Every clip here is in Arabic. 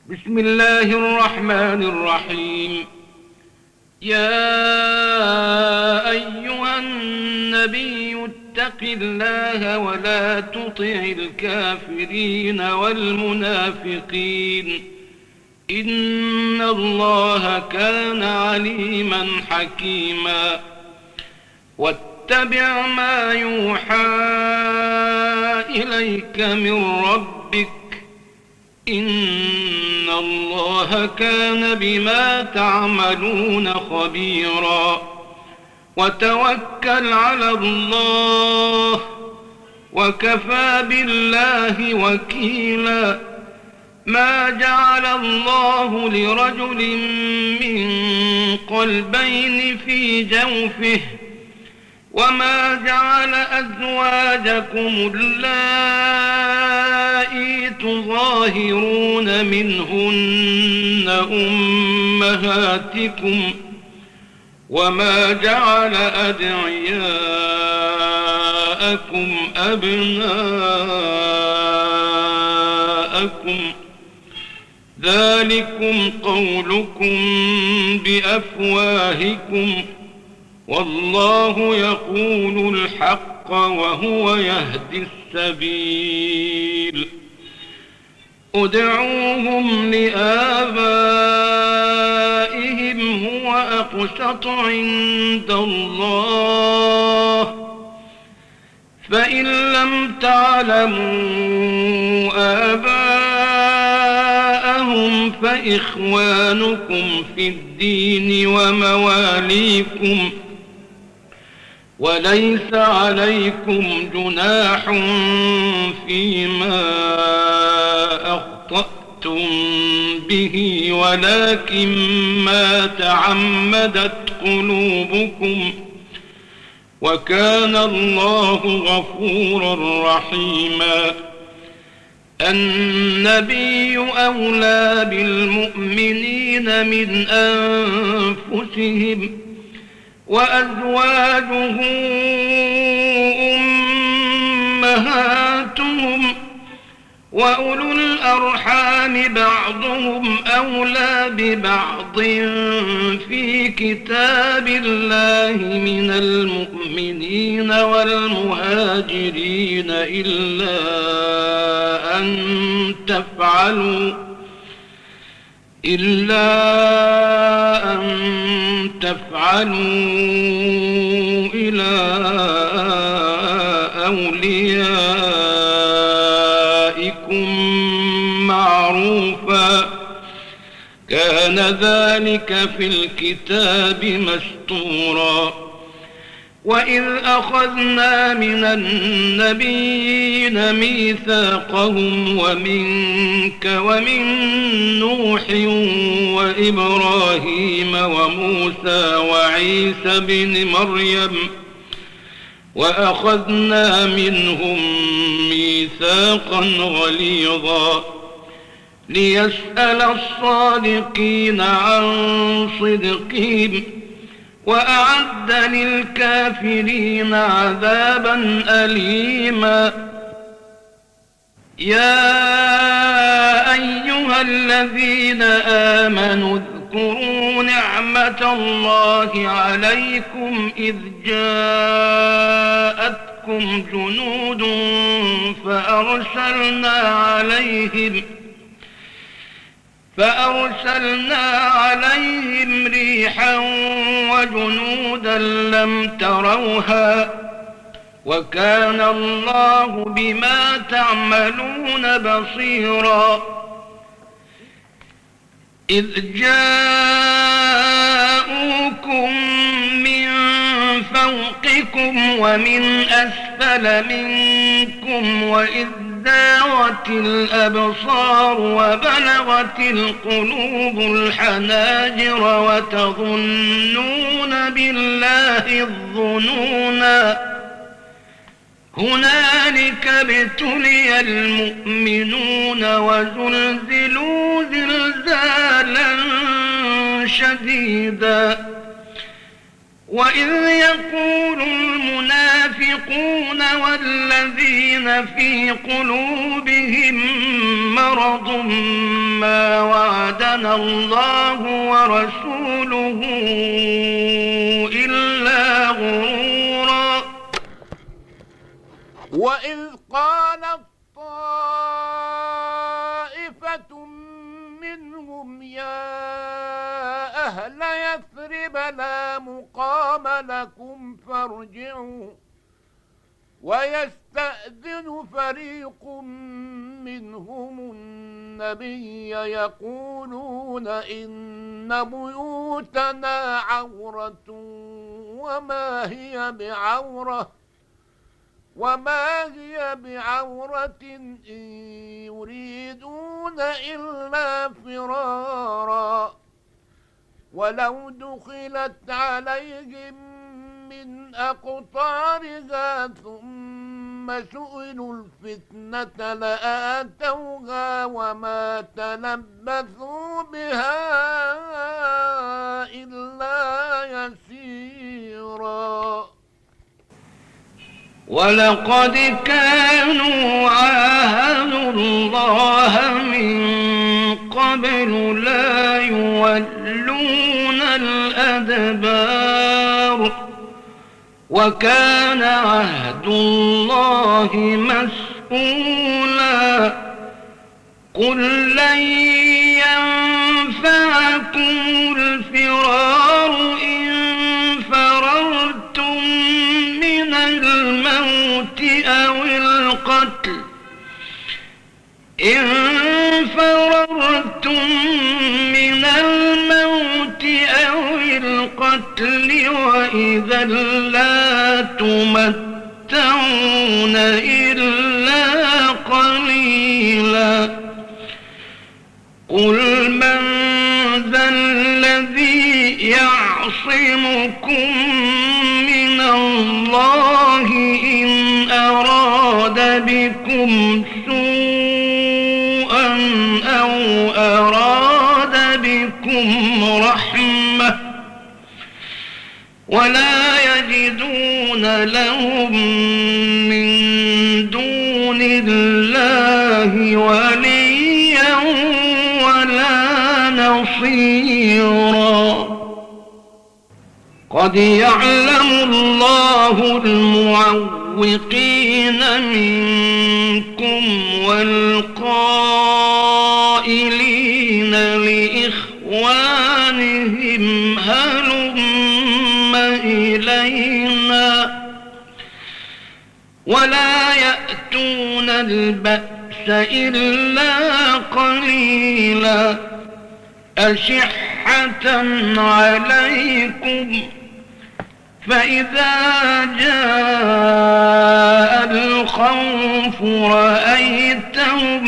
بسم الله الرحمن الرحيم. يا أيها النبي اتق الله ولا تطع الكافرين والمنافقين إن الله كان عليما حكيما. واتبع ما يوحى إليك من ربك إن الله كان بما تعملون خبيرا. وتوكل على الله وكفى بالله وكيلا. ما جعل الله لرجل من قلبين في جوفه وما جعل أزواجكم اللائي تظاهرون منهن أمهاتكم وما جعل أدعياءكم أبناءكم ذلكم قولكم بأفواهكم والله يقول الحق وهو يهدي السبيل. ادعوهم لآبائهم هو أقسط عند الله فإن لم تعلموا آباءهم فإخوانكم في الدين ومواليكم وليس عليكم جناح فيما أخطأتم به ولكن ما تعمدت قلوبكم وكان الله غفورا رحيما. النبي أولى بالمؤمنين من أنفسهم وأزواجه أمهاتهم وأولو الأرحام بعضهم أولى ببعض في كتاب الله من المؤمنين والمهاجرين إلا أن تفعلوا إلى أوليائكم معروفا كان ذلك في الكتاب مسطورا. وإذ أخذنا من النبيين ميثاقهم ومنك ومن نوح وإبراهيم وموسى وعيسى بن مريم وأخذنا منهم ميثاقا غليظا ليسأل الصادقين عن صدقهم وأعد للكافرين عذابا أليما. يا أيها الذين آمنوا اذكروا نعمة الله عليكم إذ جاءتكم جنود فأرسلنا عليهم ريحا وجنودا لم تروها وكان الله بما تعملون بصيرا. إذ جاءوكم من فوقكم ومن أسفل منكم وإذ زاغت الأبصار وبلغت القلوب الحناجر وتظنون بالله الظنونا هنالك ابتلي المؤمنون وزلزلوا زلزالا شديدا. وإذ يقول المنافقون المنافقون والذين في قلوبهم مرض ما وعدنا الله ورسوله إلا غرورا. وإذ قالت طائفة منهم يا أهل يثرب لا مقام لكم فارجعوا ويستأذن فريق منهم النبي يقولون إن بيوتنا عورة وما هي بعورة إن يريدون إلا فرارا ولو دخلت عليهم من أقطارها ثم سئلوا الفتنة لآتوها وما تلبثوا بها إلا يسيرا. ولقد كانوا عاهدوا الله من قبل لا يولون الأدبار وكان عهد الله مسؤولا. قل لن ينفعكم الفرار إن فررتم من الموت أو القتل وإذا لا تمتعون إلا قليلا. قل من ذا الذي يعصمكم من الله إن أراد بكم سوءا أو أراد بكم رحمة ولا يجدون لهم من دون الله وليا ولا نصيرا. قد يعلم الله المعوقين منكم والقائلين لإخوانهم هلم إلينا ولا يأتون البأس إلا قليلا أشحة عليكم فإذا جاء الخوف رأيتهم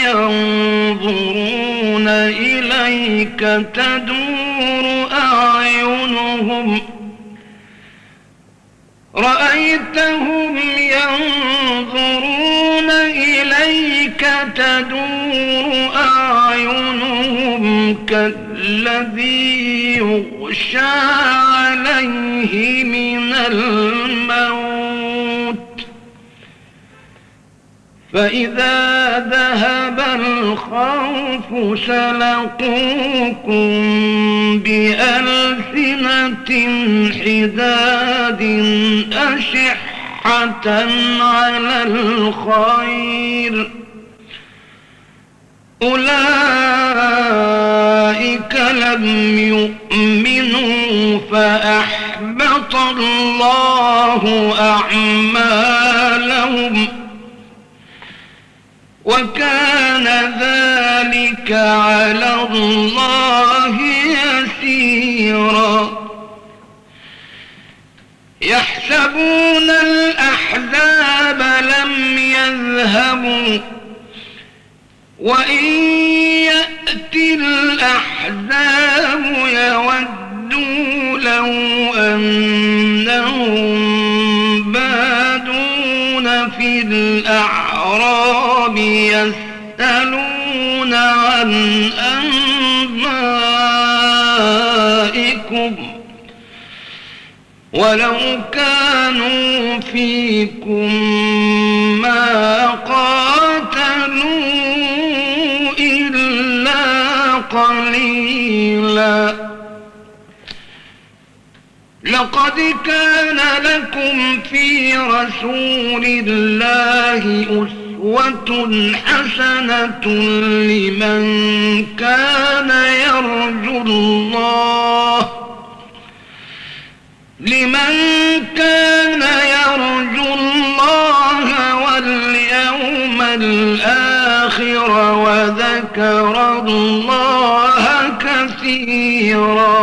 ينظرون إليك تدور أعينهم كالذي يغشى عليه من الموت فإذا ذهب الخوف سلقوكم بألسنة حداد أشحة على الخير أولئك لم يؤمنوا فأحبط الله أعمالهم وكان ذلك على الله يسيرا. يحسبون الأحزاب لم يذهبوا وإن يأتي الأحزاب يودوا لو أنهم بادون في الأعراب يسألون عن أنبائكم ولو كان كانوا فيكم ما قاتلوا إلا قليلا. لقد كان لكم في رسول الله أسوة حسنة لمن كان يرجو الله واليوم الآخر وذكر الله كثيرا.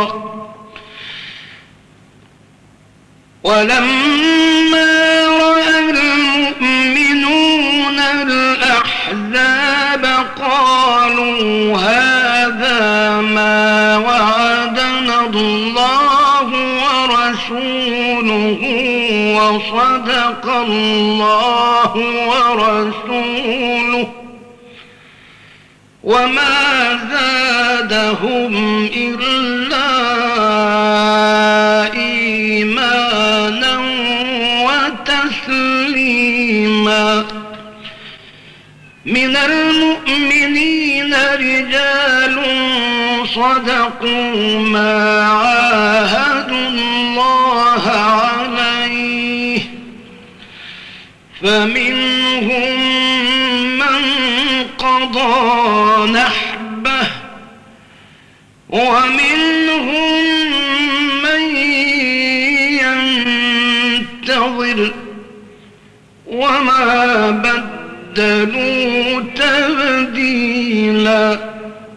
ولما رأى المؤمنون الأحزاب قالوا هذا ما وعدنا الله ورسوله وصدق الله ورسوله وما زادهم إلا إيمانا وتسليما. من المؤمنين رجال صدقوا ما عاهدوا الله عليه فمنهم من قضى نحبه ومنهم من ينتظر وما بدلوا تبديلا.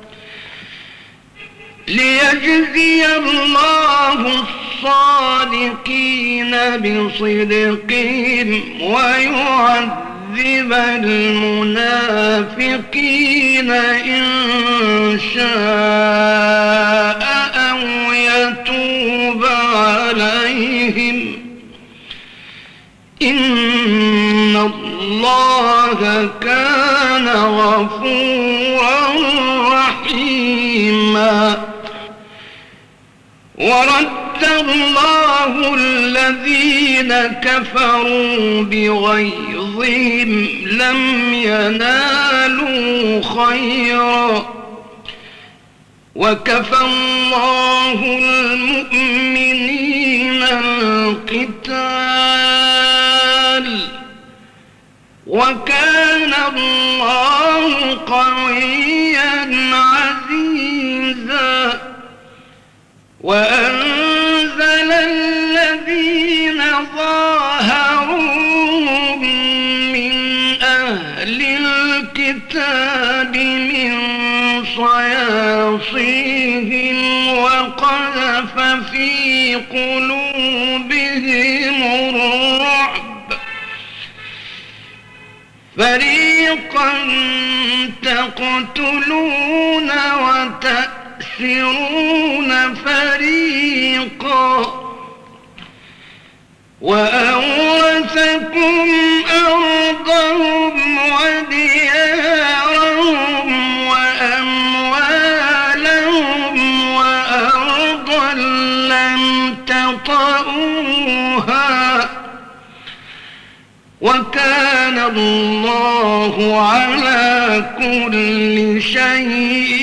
ليجزي الله الصادقين بصدقهم ويعذب المنافقين إن شاء أو يتوب عليهم إن الله كان غفورا رحيما. ورد الله الذين كفروا بغيظهم لم ينالوا خيرا وكفى الله المؤمنين القتال وكان الله قويا عزيزا. وأنزل الذين ظاهروهم من أهل الكتاب من صياصيهم وقذف في قلوبهم الرعب فريقا تقتلون وتأسرون فريقا وأورثكم أرضهم وديارهم وأموالهم وأرضا لم تطئوها وكان الله على كل شيء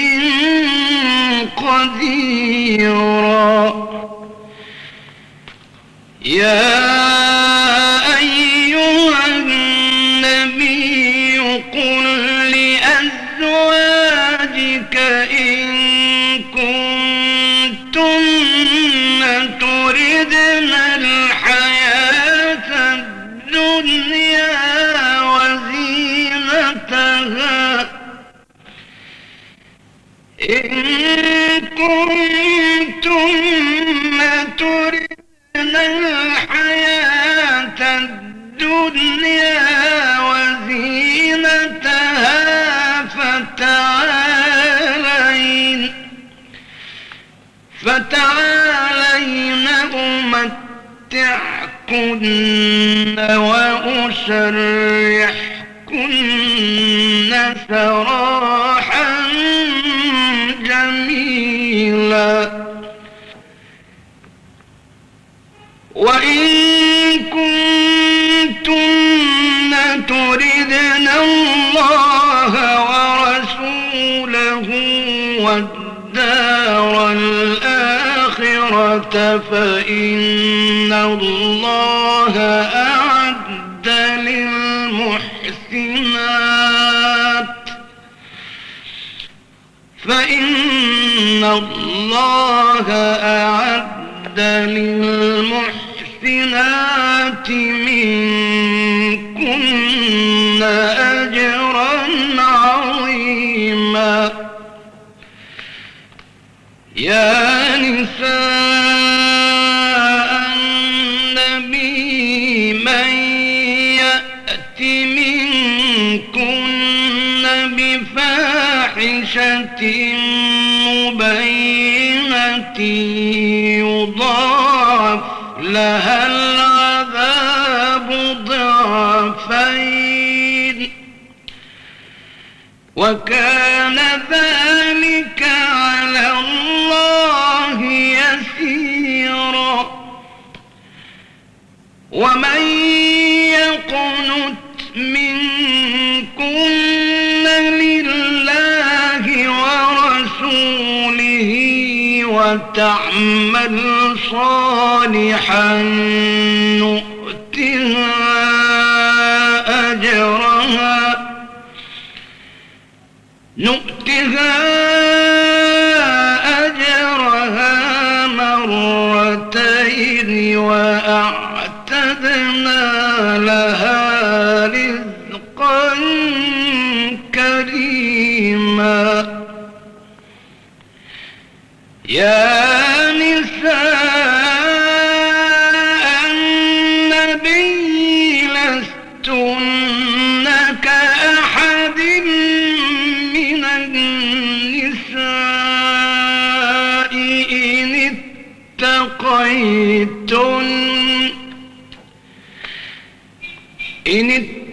قديرا. يا أيها النبي قل لأزواجك إن كنتن تردن الحياة الدنيا وزينتها إن كنتن تردن الحياة الدنيا وزينتها فتعالين أمتعكن وأسرحكن سراحا جميلا. وإن الدار الآخرة فإن الله أعد للمحسنات منكن أجرا عظيما. يا نساء النبي من يأت منكن بفاحشة مبينة يضاعف لها العذاب ضعفين وكان ذلك على الله يسيرا. ومن يقنت منكن لله ورسوله وتعمل صالحا نؤتها أجرها مرتين وأعتدنا لها رزقا كريما. يا نساء النبي لستن كأحد من النساء إن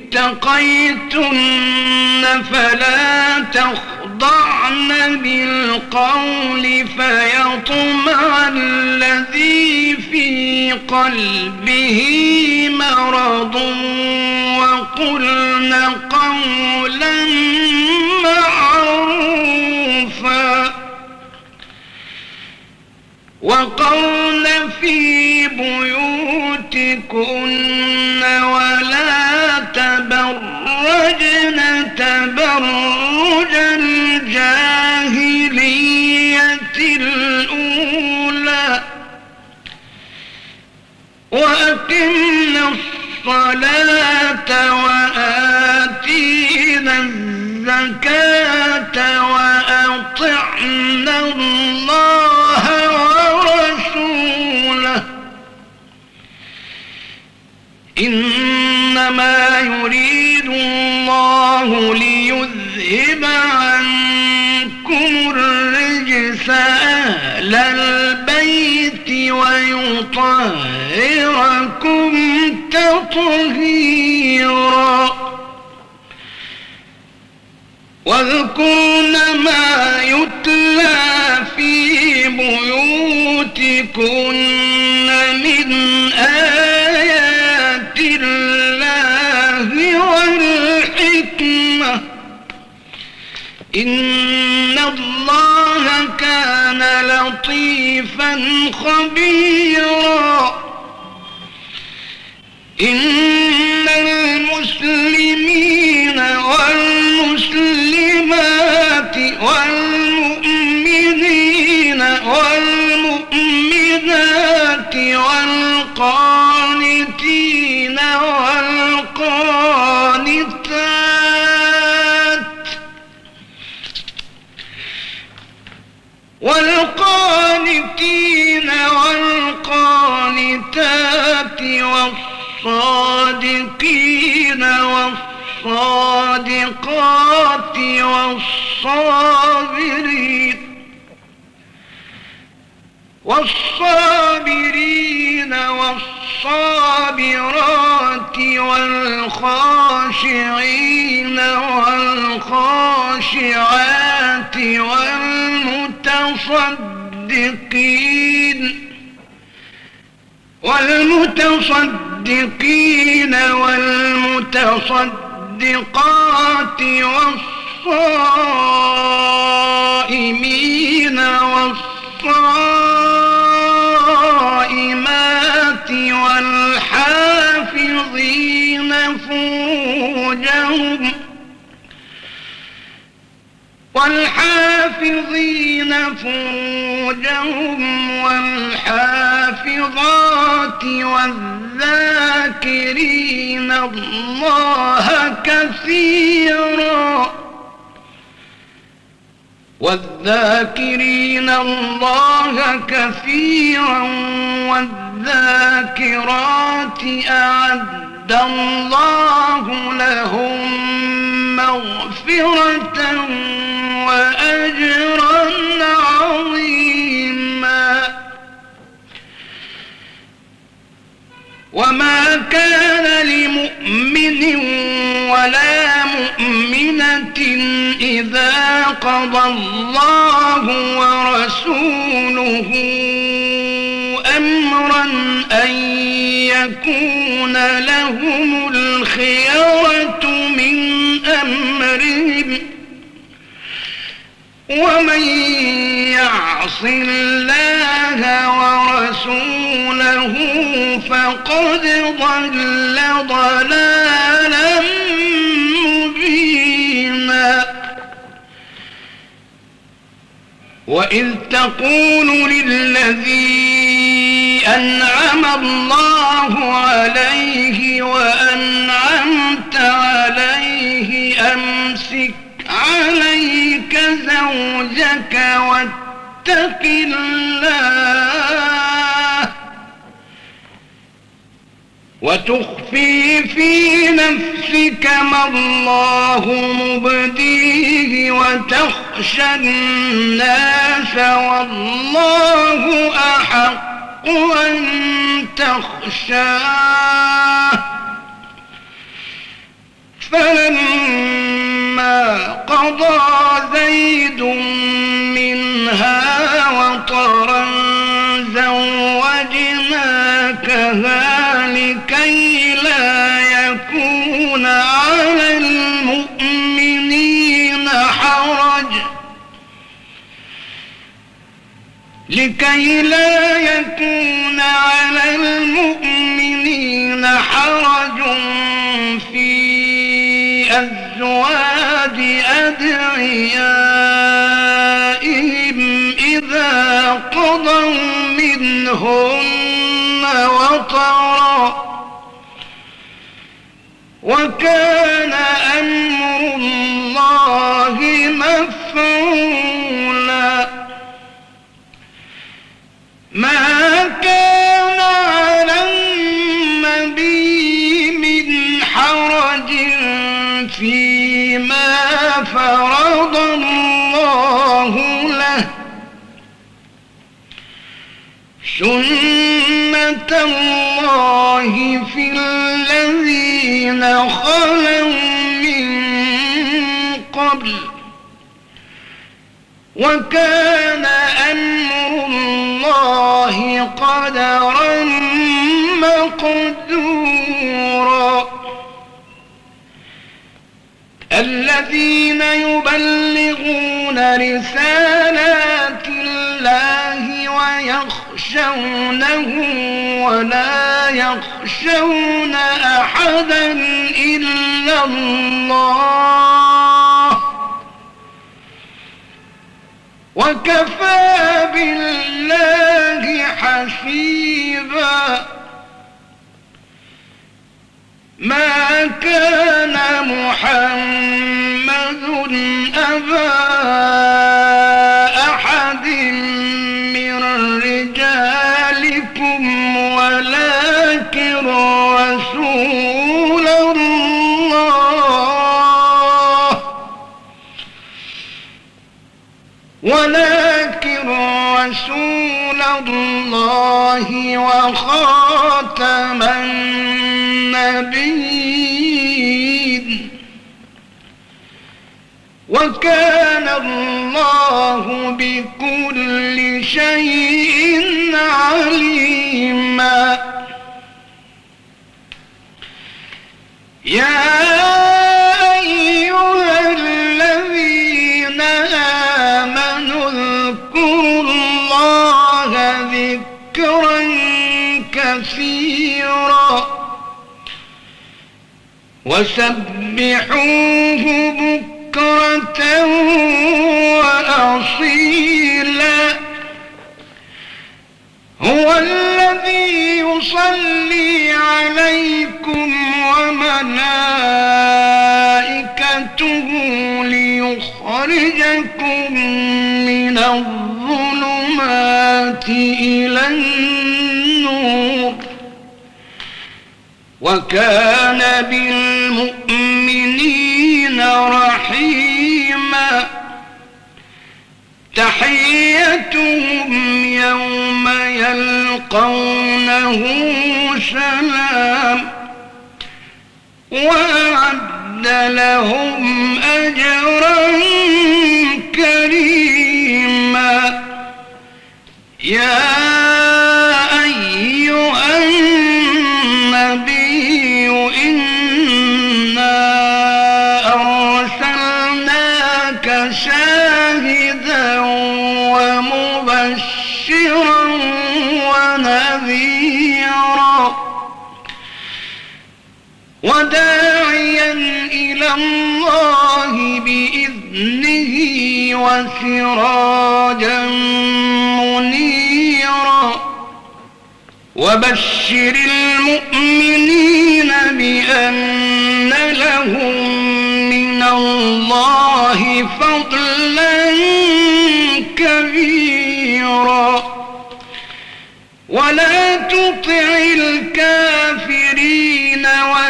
اتقيتن فلا تخضعن بالقول فيطمع الذي في قلبه مرض وقلن قولا معروفا وقرن في بيوتكن ولا تبرجن تبرج الجاهلية الأولى وأقمنا الصلاة وآتينا الزكاة وأطعنا الله ورسوله إنما يريد الله ليذهب عنكم الرجس أهل البيت ويطهركم تطهيرا. واذكرن ما يتلى في بيوتكن من آيات الله والحكمة إن الله كان لطيفا خبيرا. إن المسلمين والمسلمات والمؤمنين والمؤمنات والقانتين والقانتات والصادقين والصادقات والصابرين والصابرات والخاشعين والخاشعات والمتصدقين والمتصدقات والصائمين والصائمات والحافظين فروجهم والحافظات والذاكرين الله كثيرا والذاكرات أعد الله لهم مغفرة وأجرا عظيما. وما كان لمؤمن ولا مؤمنة إذا قضى الله ورسوله أمرا أن يكون لهم الخيرة من أمرهم، ومن يعص الله ورسوله فقد ضل ضلالا مبينا. وإذ تقول للذي أنعم الله عليه وأنعمت عليه أمسك عليك زوجك واتق الله وتخفي في نفسك ما الله مبديه وتخشى الناس والله أحق أن تخشاه. فلما قضى زيد منها وطرا زوجناكها لكي لا يكون على المؤمنين حرج في أزواج أدعيائهم إذا قضوا منهن وطرا، وكان أمر الله مفعولا. ما كان على النبي من حرج فيما فرض الله له، سنة الله في الذين خلوا من قبل، وكان أمر الله قدرا مقدورا. الذين يبلغون رسالات الله ويخشونه ولا يخشون أحدا إلا الله، وكفى بالله حسيبا. ما كان محمد أبا أحد من رجالكم ولكن رسول الله وخاتم النبيين، وكان الله بكل شيء عليما. يا أيها الذين آمنوا واذكروا الله ذكرا كثيرا وسبحوه بكرة وأصيلا هو الذي يصلي عليكم وملائكته ليخرجكم من الظلمات إلى النور وكان بالمؤمنين رحيما تحيتهم يوم يلقونه سلام وأعد لهم أجرا كريما يا أيها النبي إنا أرسلناك شاهدا ومبشرا ونذيرا وداعيا إلى الله بإذنه وسراجا منيرا وبشر المؤمنين بأن لهم من الله فضلا كبيرا ولا تطع الكافرين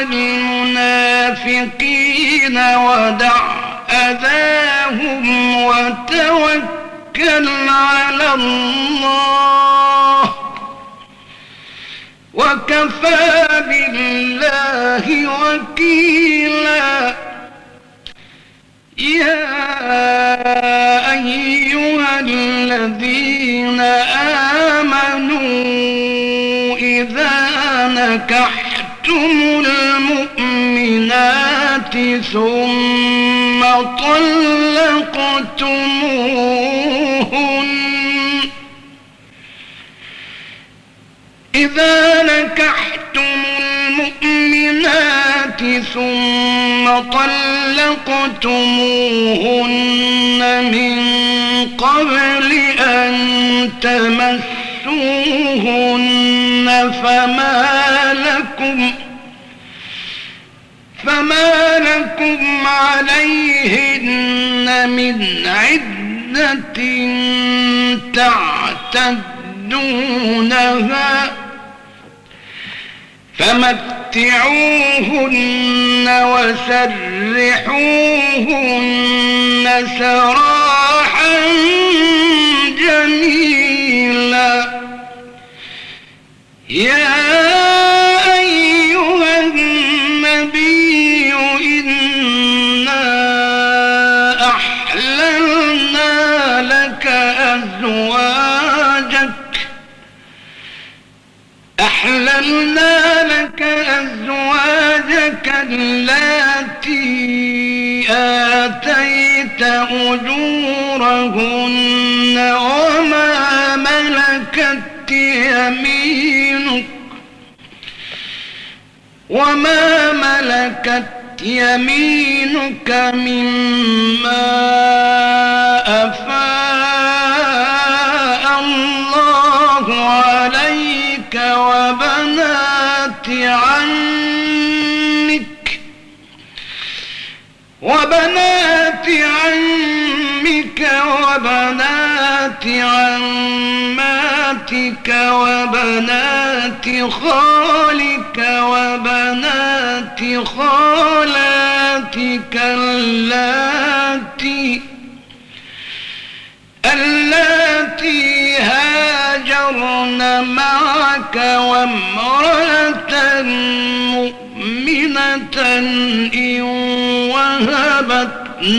والمنافقين ودع أذاهم وتوكل على الله وكفى بالله وكيلا يا أيها الذين آمنوا إذا نكحتم المؤمنات ثم طلقتموهن إذا نكحتم المؤمنات ثم طلقتموهن من قبل أن تمسوهن فما لكم عليهن من عدة تعتدونها فمتعوهن وسرحوهن سراحا جميلا يا أيها النبي إنا أحللنا لك أزواجك اللاتي آتيت أجورهن وما ملكت يمينك مما أفاء الله عليك وبنات عمك وبنات عماتك وبنات خالك وبنات خالاتك اللاتي هاجرن معك وامرأة مؤمنة إن وهبت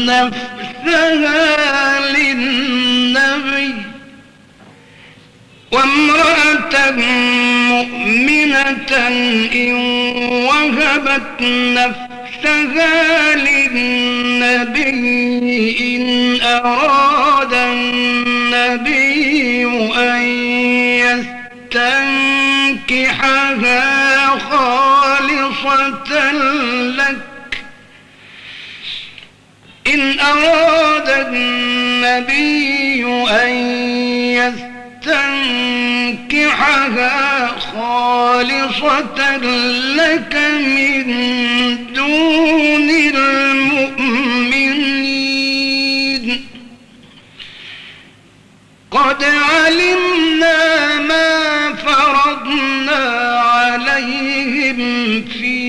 نفسها للنبي إن أراد النبي أن يستنكحها خالصة لك إن أراد النبي أن يستنكحها خالصة لك من دون المؤمنين قد علمنا ما فرضنا عليهم في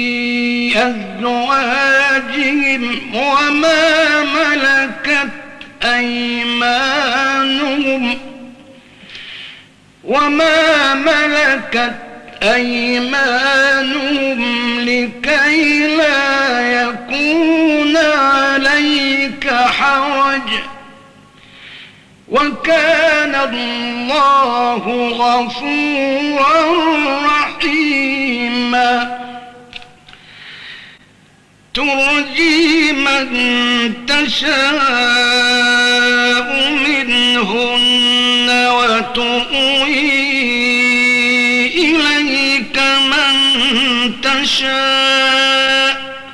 أزواجهم وما ملكت أيمانهم لكي لا يكون عليك حرج وكان الله غفورا رحيما ترجي من تشاء منهن وتؤوي إليك من تشاء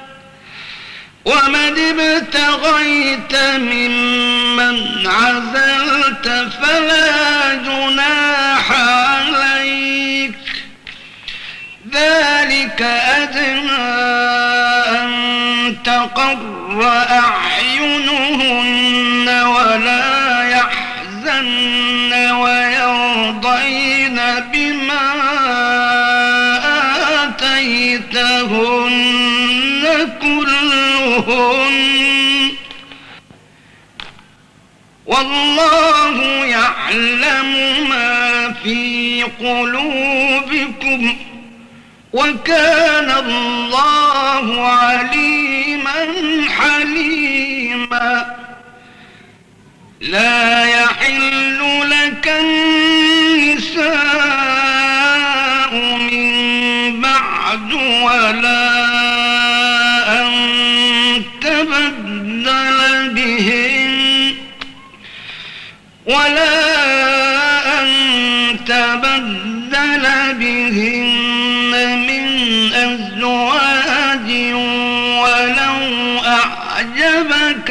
ومن ابتغيت ممن عزلت فلا جناح عليك ذلك أدنى أن تقر أعينهن ولا يحزن ويرضين بما آتيتهن كلهن والله يعلم ما في قلوبكم وكان الله عليما حليما لا يحل لك النساء من بعد ولا أن تبدل بهن من أزواج ولو أعجبك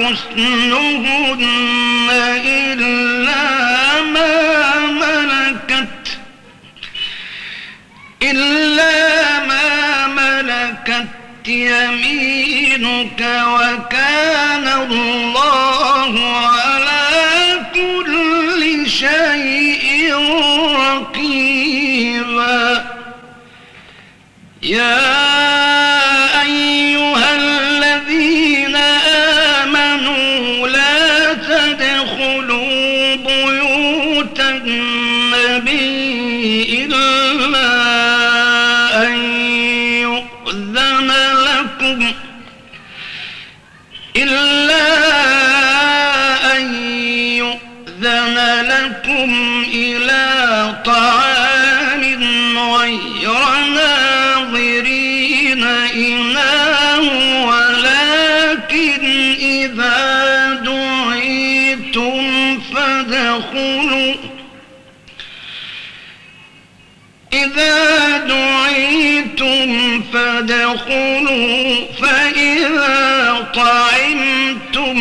حسنهن إلا ما ملكت يمينك وكان الله على كل شيء رقيبا يا أيها الذين آمنوا لا تدخلوا بيوت النبي إلا أن يؤذن لكم إلى طعام غير ناظرين إناه ولكن إذا دعيتم فادخلوا فإذا طعمتم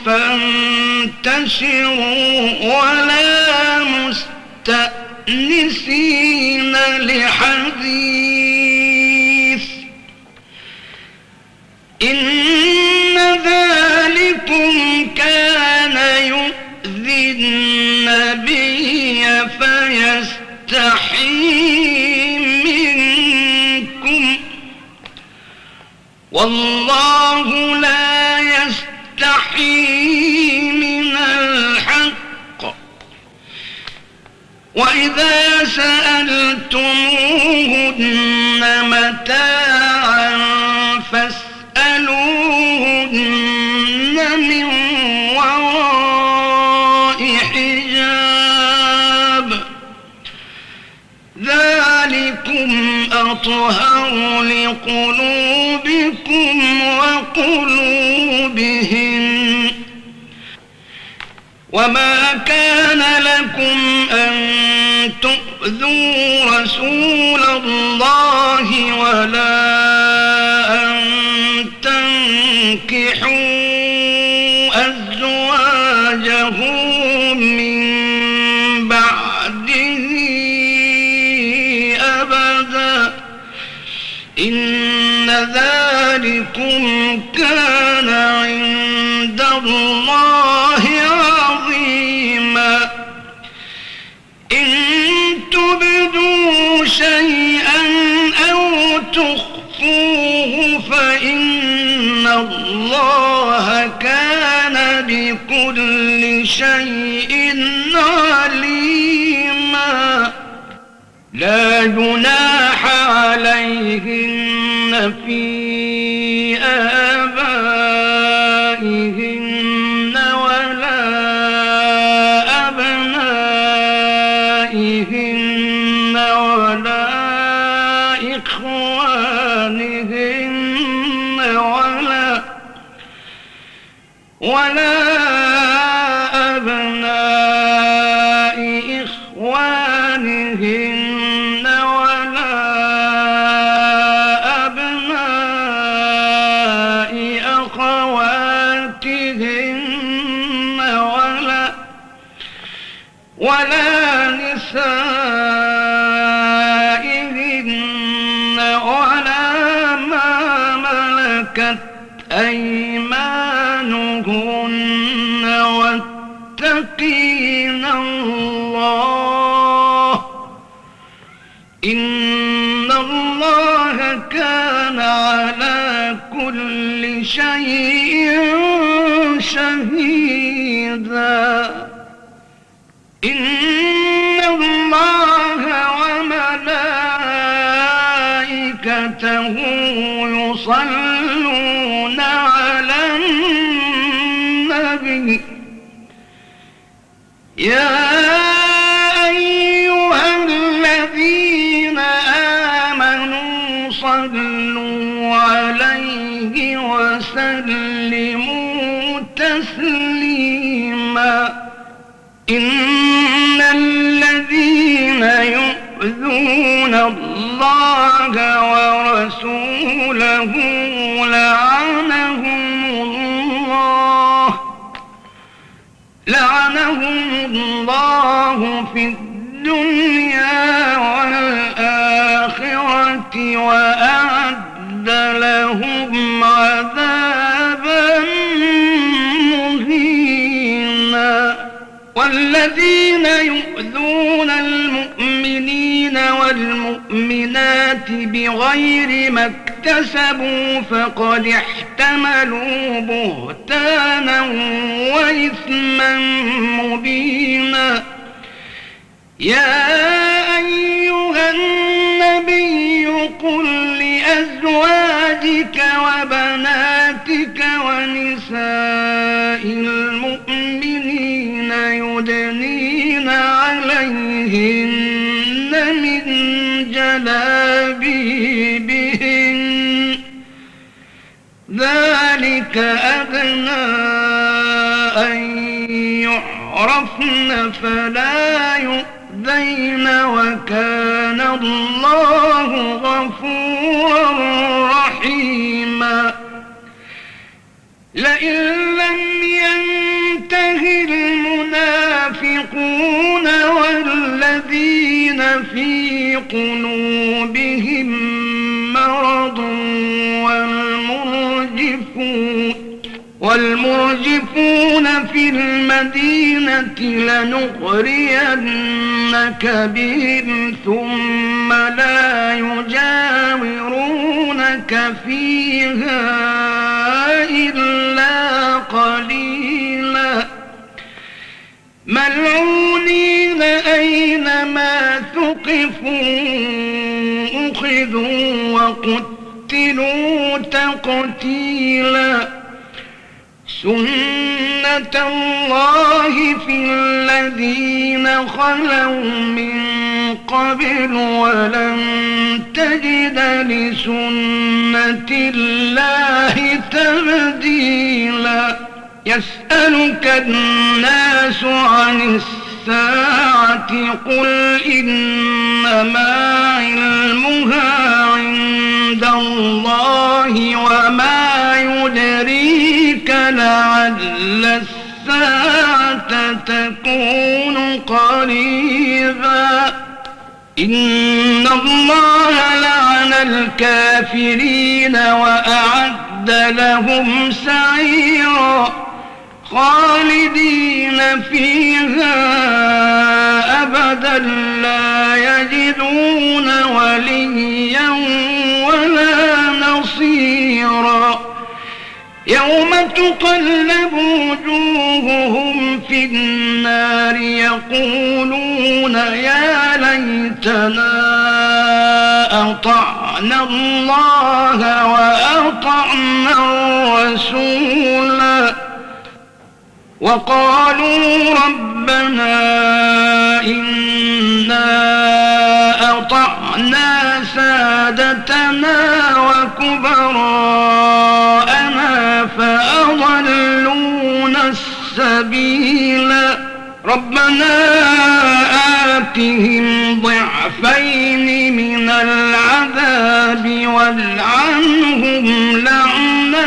فانتشروا ولا مستأنسين لحديث إن ذلكم كان يؤذي النبي فيستحيي منكم والله لا يستحيي من الحق وإذا سألتموهن متاعا فاسألوهن من وراء حجاب ذلكم أطهر لقلوبكم وقلوبهن وما كان لكم أن تؤذوا رسول الله ولا أن تنكحوا أزواجه من بعده أبدا إن ذلكم كان عند الله عظيما إن تبدوا شيئا أو تخفوه فإن الله كان بكل شيء عليما لا جناح عليهن في آبائهن ولا أبنائهن ولا إخوانهن ولا أبناء إخوانهن ولا أبناء أخواتهن ولا نسائهن ولا ما ملكت أيمانهن واتقين الله إن الله كان على كل شيء شهيدا إن الله وملائكته يصلون على النبي يا أيها الذين آمنوا صلوا عليه وسلموا تسليما إن الذين يؤذون الله ورسوله لعنهم الله في الدنيا والآخرة وأعد لهم عذابا مهينا والذين يؤذون المؤمنين والمؤمنات بغير ما اكتسبوا فقد احتملوا بهتانا وإثما مبينا يا أيها النبي قل لأزواجك وبناتك ونساء المؤمنين يدنين عليهن من جلابيبهن ذلك أدنى أن يعرفن فلا يؤذين وكان الله غفورا رحيما لئن لم ينته المنافقون والذين في قلوبهم مرض والمرجفون في المدينة لنغرينك بهم ثم لا يجاورونك فيها إلا قليلا ملعونين أينما ثقفوا أخذوا وقتلوا تقتيلا سنة الله في الذين خلوا من قبل ولن تجد لسنة الله تبديلا يسألك الناس عن الساعة قل إنما علمها عند الله وما يدريك لعل الساعة تكون قريبا إن الله لعن الكافرين وأعد لهم سعيرا خالدين فيها أبدا لا يجدون وليا ولا نصيرا يوم تقلب وجوههم في النار يقولون يا ليتنا أطعنا الله وأطعنا الرسولا وقالوا ربنا إنا أطعنا سادتنا وكبراءنا فأضلونا السبيلا ربنا آتهم ضعفين من العذاب والعنهم لعنا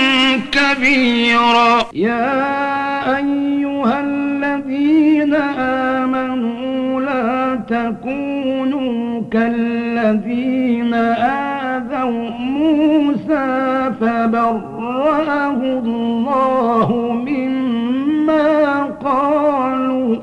كبيرا يا أيها الذين آمنوا لا تكونوا كالذين آذوا موسى فبرأه الله مما قالوا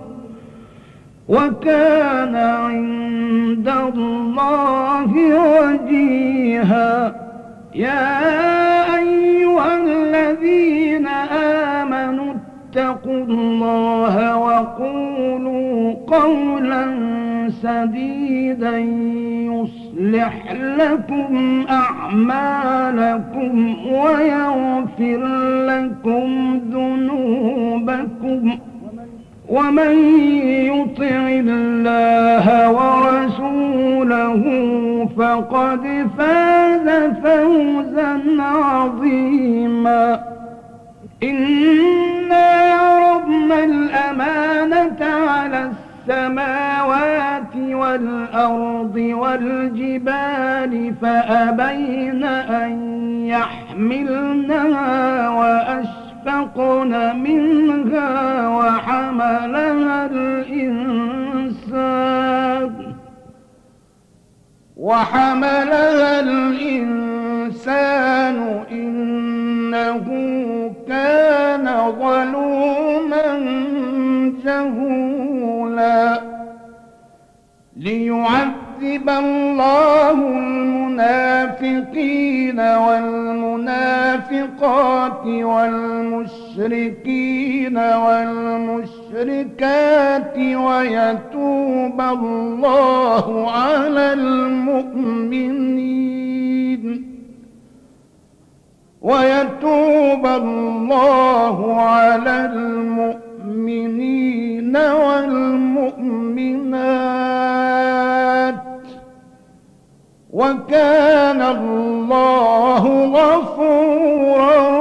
وكان عند الله وجيها يا أيها الذين آمنوا اتقوا الله وقولوا قولا سديدا يصلح لكم أعمالكم ويغفر لكم ذنوبكم ومن يطع الله ورسوله فقد فاز فوزا عظيما إنا عرضنا الأمانة على السماوات والأرض والجبال فأبين أن يحملنها وأشفقن منها وحملها الإنسان إنه كان ظلوما جهولا ليعذب الله المنافقين والمنافقات والمشركين والمشركات ويتوب الله على المؤمنين والمؤمنات وكان الله غفورا